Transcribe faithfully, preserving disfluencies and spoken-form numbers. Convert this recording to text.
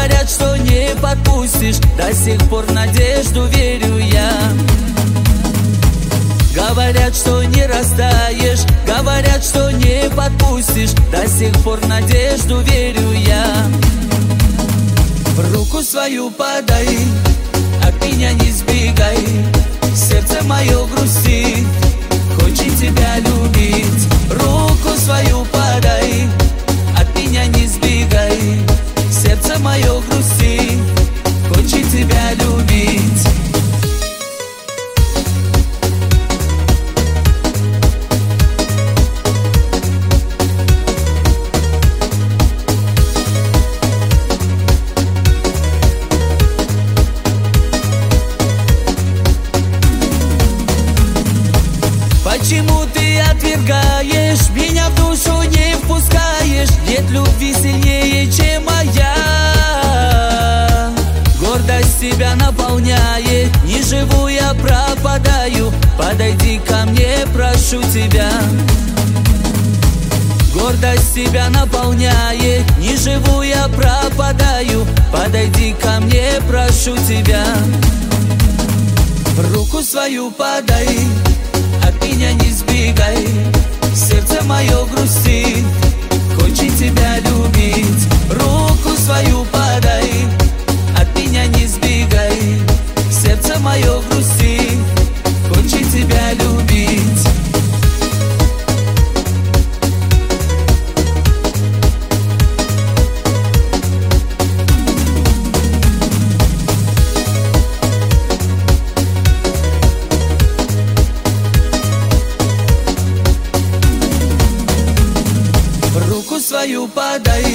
Говорят, что не подпустишь, до сих пор в надежду верю я. Говорят, что не растаешь, говорят, что не подпустишь, до сих пор в надежду верю я. Руку свою подай, от меня не сбегай, сердце мое грустит, хочет тебя любить. Руку свою подай, от меня не сбегай, сердце мое грустит, хочет тебя любить. Почему ты отвергаешь, меня в душу не впускаешь? Нет любви сильнее, чем моя. Гордость тебя наполняет, не живу я, пропадаю. Подойди ко мне, прошу тебя. Гордость тебя наполняет, не живу я, пропадаю. Подойди ко мне, прошу тебя. Руку свою подай, от меня не сбегай, сердце мое грустит, хочет тебя любить. Руку свою подай, от меня не сбегай, сердце мое грустит, хочет тебя любить. Руку свою подай,